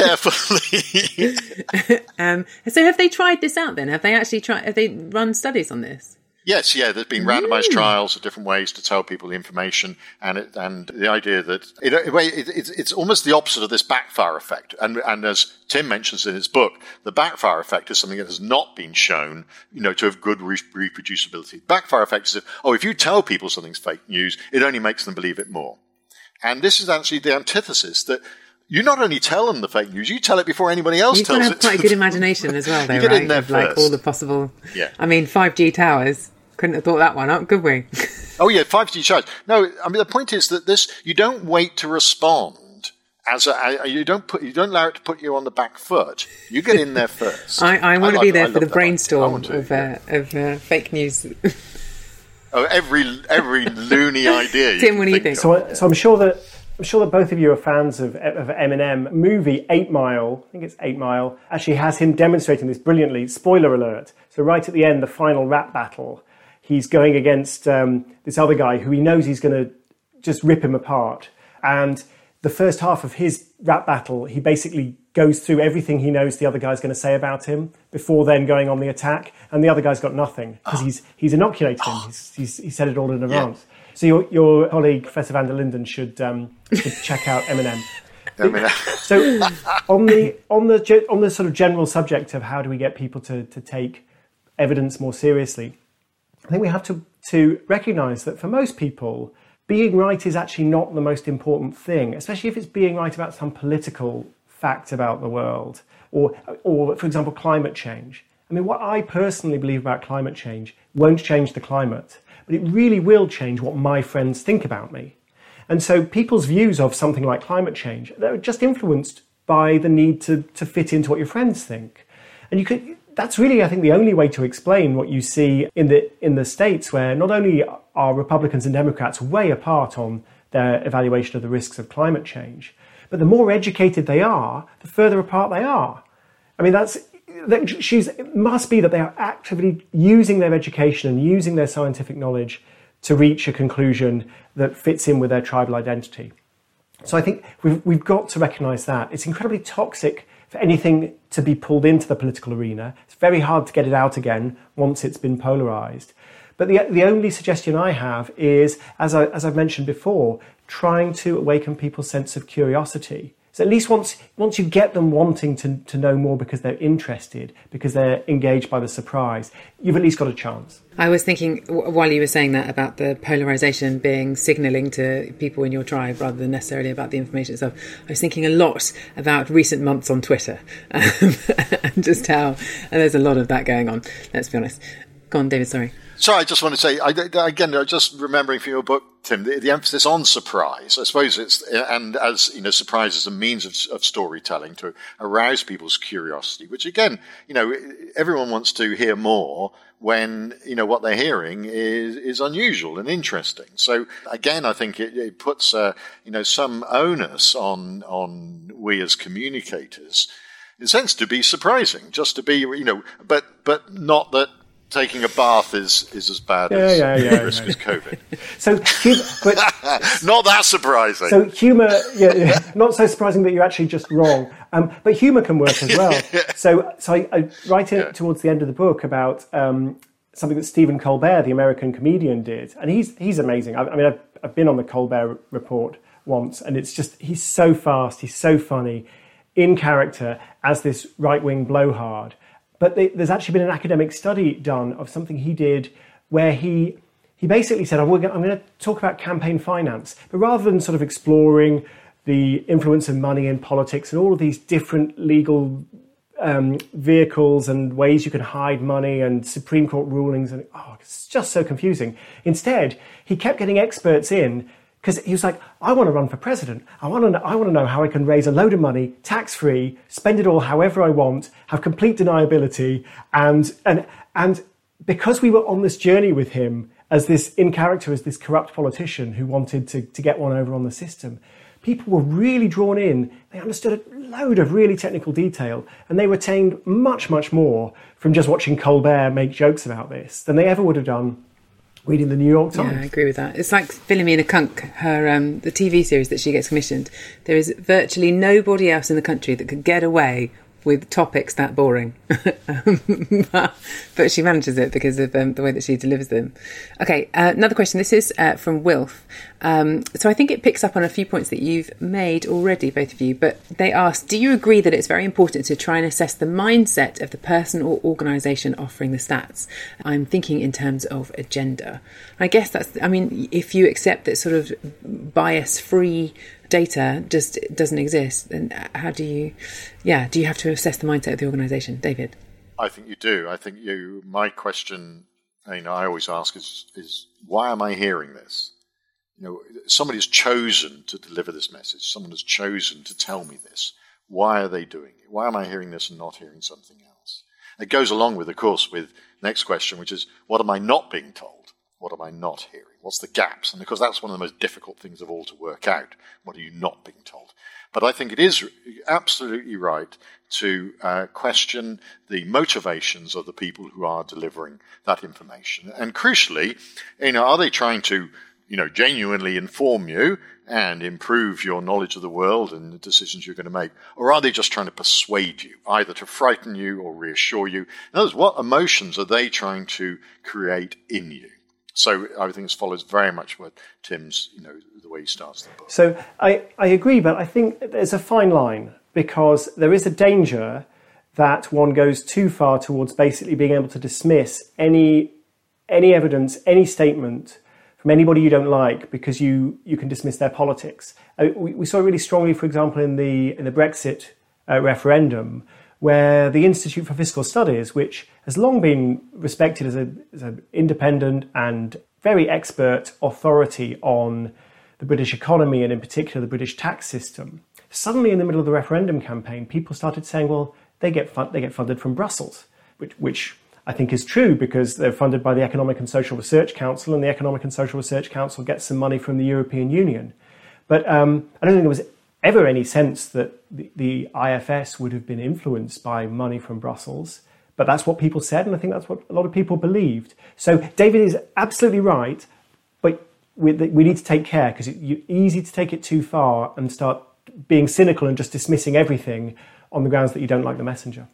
carefully. So have they tried this out then? Have they run studies on this? Yes, yeah, there's been randomized trials of different ways to tell people the information, and the idea that it's almost the opposite of this backfire effect. And as Tim mentions in his book, the backfire effect is something that has not been shown, to have good reproducibility. Backfire effect is if you tell people something's fake news, it only makes them believe it more. And this is actually the antithesis, that you not only tell them the fake news, you tell it before anybody else tells it. You've got to have quite a good imagination as well, though, you get right? in there first. Like all the possible... Yeah. I mean, 5G towers, couldn't have thought that one up, could we? Oh, yeah, 5G towers. No, I mean, the point is that you don't wait to respond. You don't allow it to put you on the back foot. You get in there first. I want to be there for the brainstorm of fake news. Oh, every loony idea. Tim, what do you think? So I'm sure that both of you are fans of Eminem. Movie 8 Mile, I think it's 8 Mile, actually has him demonstrating this brilliantly. Spoiler alert. So right at the end, the final rap battle, he's going against this other guy who he knows he's going to just rip him apart. And the first half of his rap battle, he basically goes through everything he knows the other guy's going to say about him before then going on the attack. And the other guy's got nothing because he's inoculated him. He said it all in advance. Yeah. So your colleague, Professor van der Linden, should check out Eminem. So on the sort of general subject of how do we get people to take evidence more seriously, I think we have to recognise that for most people, being right is actually not the most important thing, especially if it's being right about some political fact about the world or for example, climate change. I mean, what I personally believe about climate change won't change the climate, but it really will change what my friends think about me. And so people's views of something like climate change, they're just influenced by the need to fit into what your friends think. And that's really, I think, the only way to explain what you see in the States, where not only are Republicans and Democrats way apart on their evaluation of the risks of climate change, but the more educated they are, the further apart they are. I mean, it must be that they are actively using their education and using their scientific knowledge to reach a conclusion that fits in with their tribal identity. So I think we've got to recognise that. It's incredibly toxic for anything to be pulled into the political arena. It's very hard to get it out again once it's been polarised. But the only suggestion I have is, as I've mentioned before, trying to awaken people's sense of curiosity. So at least once you get them wanting to know more because they're interested, because they're engaged by the surprise, you've at least got a chance. I was thinking, while you were saying that, about the polarisation being signalling to people in your tribe rather than necessarily about the information itself. I was thinking a lot about recent months on Twitter and just how there's a lot of that going on, let's be honest. Go on, David, sorry. Sorry, I just want to say, again, just remembering from your book, Tim, the emphasis on surprise. I suppose surprise is a means of storytelling to arouse people's curiosity, which again, everyone wants to hear more when, what they're hearing is unusual and interesting. So again, I think it puts, some onus on we as communicators, in a sense, to be surprising, just to be, but not that taking a bath is as bad as the risk as COVID. So, not that surprising. So humour, not so surprising that you're actually just wrong. But humour can work as well. So I write towards the end of the book about something that Stephen Colbert, the American comedian, did, and he's amazing. I've been on the Colbert Report once, and it's just he's so fast, he's so funny, in character as this right-wing blowhard. But there's actually been an academic study done of something he did where he basically said, I'm going to talk about campaign finance. But rather than sort of exploring the influence of money in politics and all of these different legal vehicles and ways you can hide money and Supreme Court rulings, and it's just so confusing. Instead, he kept getting experts in, because he was like, I want to run for president. I want to know how I can raise a load of money, tax-free, spend it all however I want, have complete deniability. And because we were on this journey with him as this in character, as this corrupt politician who wanted to get one over on the system, people were really drawn in. They understood a load of really technical detail, and they retained much, much more from just watching Colbert make jokes about this than they ever would have done reading the New York Times. Yeah, I agree with that. It's like Philomena Kunk, her the TV series that she gets commissioned. There is virtually nobody else in the country that could get away with topics that boring. but she manages it because of the way that she delivers them. Okay, another question. This is from Wilf. So I think it picks up on a few points that you've made already, both of you, but they ask, do you agree that it's very important to try and assess the mindset of the person or organisation offering the stats? I'm thinking in terms of agenda. I guess that's, I mean, if you accept that sort of bias-free data just doesn't exist, then how do you have to assess the mindset of the organisation? David? I think you do. I think my question, I always ask is why am I hearing this? Somebody has chosen to deliver this message. Someone has chosen to tell me this. Why are they doing it? Why am I hearing this and not hearing something else? It goes along with, of course, with next question, which is, what am I not being told? What am I not hearing? What's the gaps? And because that's one of the most difficult things of all to work out. What are you not being told? But I think it is absolutely right to question the motivations of the people who are delivering that information. And crucially, are they trying to genuinely inform you and improve your knowledge of the world and the decisions you're going to make? Or are they just trying to persuade you, either to frighten you or reassure you? In other words, what emotions are they trying to create in you? So I think this follows very much what Tim's, the way he starts the book. So I agree, but I think there's a fine line, because there is a danger that one goes too far towards basically being able to dismiss any evidence, any statement from anybody you don't like, because you can dismiss their politics. We saw it really strongly, for example, in the Brexit referendum, where the Institute for Fiscal Studies, which has long been respected as an independent and very expert authority on the British economy and in particular the British tax system, suddenly in the middle of the referendum campaign, people started saying, well, they get funded from Brussels, which I think is true, because they're funded by the Economic and Social Research Council, and the Economic and Social Research Council gets some money from the European Union. But I don't think there was ever any sense that the IFS would have been influenced by money from Brussels. But that's what people said, and I think that's what a lot of people believed. So David is absolutely right, but we need to take care, because it's easy to take it too far and start being cynical and just dismissing everything on the grounds that you don't like the messenger.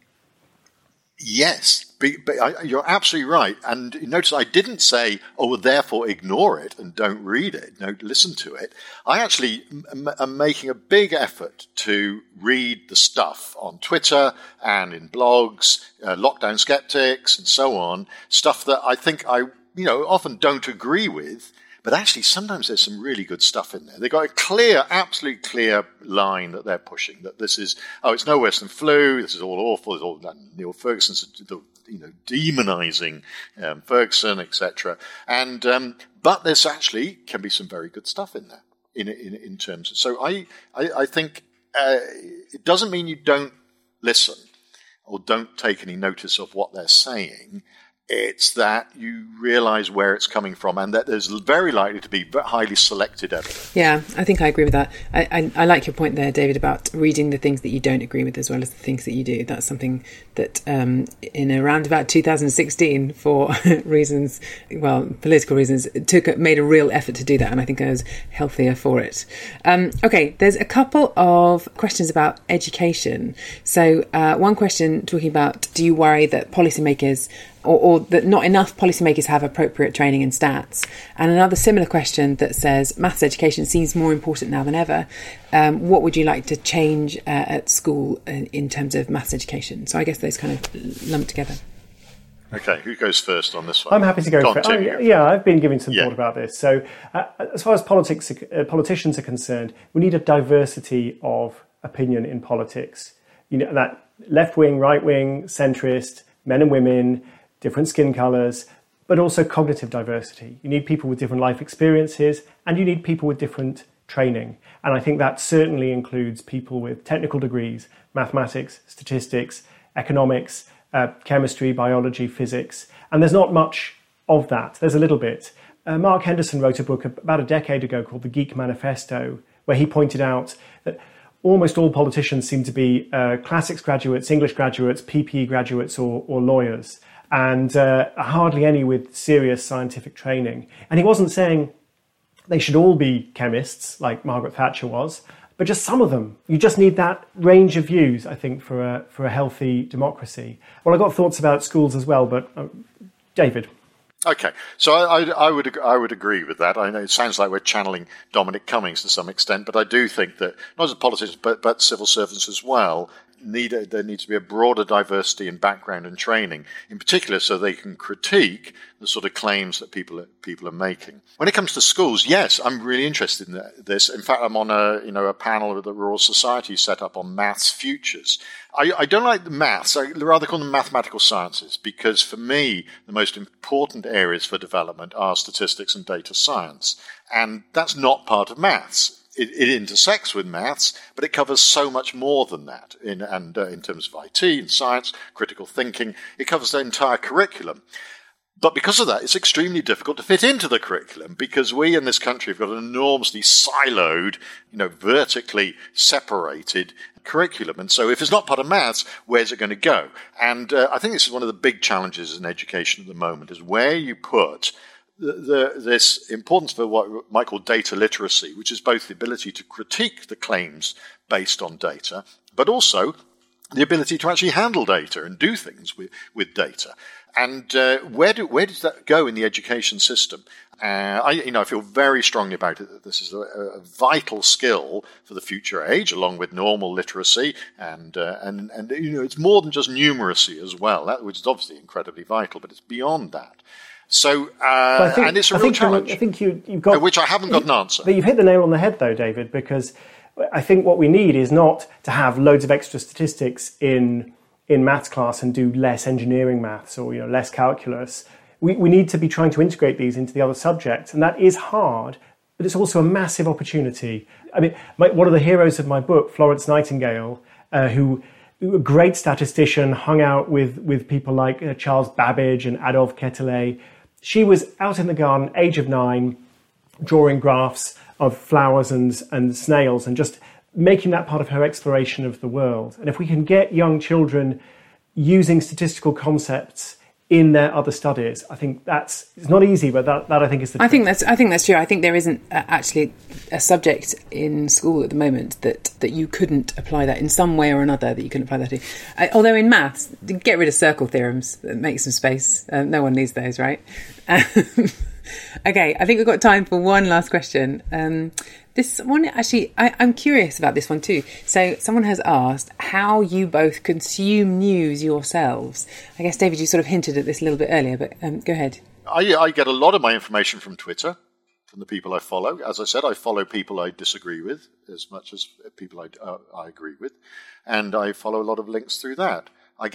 Yes, but you're absolutely right. And notice I didn't say, therefore ignore it and don't read it, don't listen to it. I actually am making a big effort to read the stuff on Twitter and in blogs, Lockdown Skeptics and so on, stuff that I think I often don't agree with. But actually, sometimes there's some really good stuff in there. They've got a absolutely clear line that they're pushing, that this is, it's no worse than flu, this is all awful, it's all Neil Ferguson's, demonizing Ferguson, etc. And but there's actually can be some very good stuff in there in terms of. So I think it doesn't mean you don't listen or don't take any notice of what they're saying. It's that you realise where it's coming from, and that there's very likely to be highly selected evidence. Yeah, I think I agree with that. I like your point there, David, about reading the things that you don't agree with as well as the things that you do. That's something that in around about 2016, for reasons, political reasons, made a real effort to do that, and I think I was healthier for it. Okay, there's a couple of questions about education. So one question talking about, do you worry that policymakers or that not enough policymakers have appropriate training in stats? And another similar question that says maths education seems more important now than ever. What would you like to change at school in terms of maths education? So I guess those kind of lump together. Okay, who goes first on this one? I'm happy to go first. I've been giving some thought about this. So as far as politicians are concerned, we need a diversity of opinion in politics. That left-wing, right-wing, centrist, men and women, different skin colours, but also cognitive diversity. You need people with different life experiences, and you need people with different training. And I think that certainly includes people with technical degrees, mathematics, statistics, economics, chemistry, biology, physics. And there's not much of that. There's a little bit. Mark Henderson wrote a book about a decade ago called The Geek Manifesto, where he pointed out that almost all politicians seem to be classics graduates, English graduates, PPE graduates, or lawyers, and hardly any with serious scientific training. And he wasn't saying they should all be chemists like Margaret Thatcher was. but just some of them. You just need that range of views, I think, for a healthy democracy. Well, I've got thoughts about schools as well, but David. Okay, so I would agree with that. I know it sounds like we're channeling Dominic Cummings to some extent, but I do think that not just politicians but civil servants as well there needs to be a broader diversity in background and training, in particular, so they can critique the sort of claims that people are making. When it comes to schools, yes, I'm really interested in this. In fact, I'm on a panel that the Royal Society set up on maths futures. I don't like the maths. I rather call them mathematical sciences, because for me, the most important areas for development are statistics and data science. And that's not part of maths. It intersects with maths, but it covers so much more than that in terms of IT and science, critical thinking. It covers the entire curriculum. But because of that, it's extremely difficult to fit into the curriculum, because we in this country have got an enormously siloed, vertically separated curriculum. And so if it's not part of maths, where's it going to go? And I think this is one of the big challenges in education at the moment, is where you put this importance for what we might call data literacy, which is both the ability to critique the claims based on data, but also the ability to actually handle data and do things with data. And where does that go in the education system? I feel very strongly about it that this is a vital skill for the future age, along with normal literacy, and it's more than just numeracy as well, which is obviously incredibly vital, but it's beyond that. So, and it's a real challenge. I think you've got, which I haven't got an answer. But you've hit the nail on the head, though, David, because I think what we need is not to have loads of extra statistics in maths class and do less engineering maths or less calculus. We need to be trying to integrate these into the other subjects, and that is hard, but it's also a massive opportunity. I mean, one of the heroes of my book, Florence Nightingale, who a great statistician, hung out with people like Charles Babbage and Adolphe Quetelet. She was out in the garden, age of 9, drawing graphs of flowers and snails, and just making that part of her exploration of the world. And if we can get young children using statistical concepts in their other studies, I think it's not easy, but that I think is the trick. I think that's true. I think there isn't actually a subject in school at the moment that you couldn't apply that in some way or another, that you couldn't apply that to. Although in maths, get rid of circle theorems, make some space. No one needs those, right? Okay, I think we've got time for one last question. This one, actually, I'm curious about this one too. So someone has asked how you both consume news yourselves. I guess, David, you sort of hinted at this a little bit earlier, but go ahead. I get a lot of my information from Twitter, from the people I follow. As I said, I follow people I disagree with as much as people I agree with, and I follow a lot of links through that. I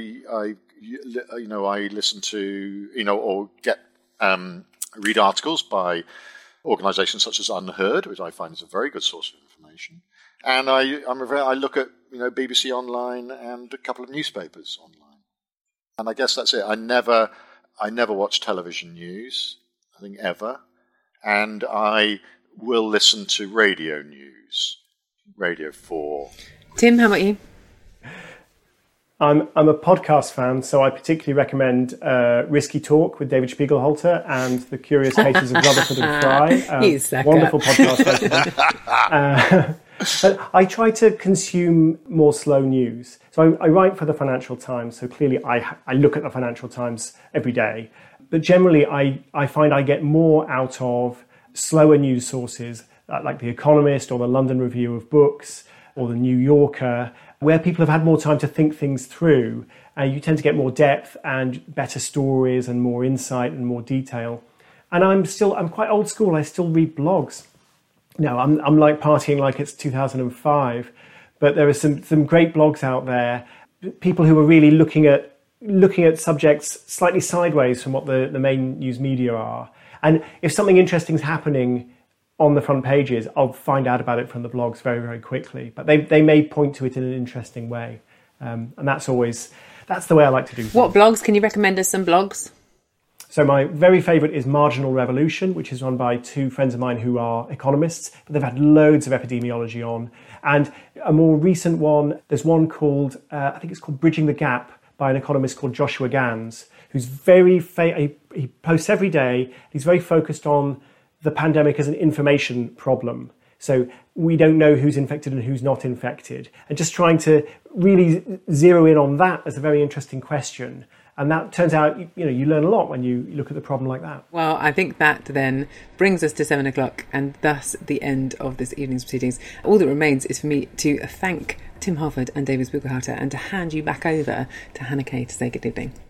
listen to or get read articles by organisations such as Unheard, which I find is a very good source of information, and I look at BBC Online and a couple of newspapers online, and I guess that's it. I never watch television news, I think, ever, and I will listen to radio news, Radio 4. Tim, how about you? I'm a podcast fan, so I particularly recommend Risky Talk with David Spiegelhalter and The Curious Cases of Rutherford and Fry. Wonderful podcast. But I try to consume more slow news. So I write for the Financial Times, so clearly I look at the Financial Times every day. But generally, I find I get more out of slower news sources like The Economist or the London Review of Books or the New Yorker, where people have had more time to think things through. You tend to get more depth and better stories and more insight and more detail. And I'm quite old school. I still read blogs. I'm like partying like it's 2005, but there are some great blogs out there. People who are really looking at subjects slightly sideways from what the main news media are. And if something interesting is happening on the front pages, I'll find out about it from the blogs very, very quickly. But they may point to it in an interesting way. And that's the way I like to do things. What blogs? Can you recommend us some blogs? So my very favourite is Marginal Revolution, which is run by two friends of mine who are economists, but they've had loads of epidemiology on. And a more recent one, there's one called, I think it's called Bridging the Gap, by an economist called Joshua Gans, who's he posts every day. He's very focused on the pandemic as an information problem. So we don't know who's infected and who's not infected. And just trying to really zero in on that as a very interesting question. And that turns out, you learn a lot when you look at the problem like that. Well, I think that then brings us to 7 o'clock and thus the end of this evening's proceedings. All that remains is for me to thank Tim Harford and David Spiegelhalter and to hand you back over to Hannah Kay to say good evening.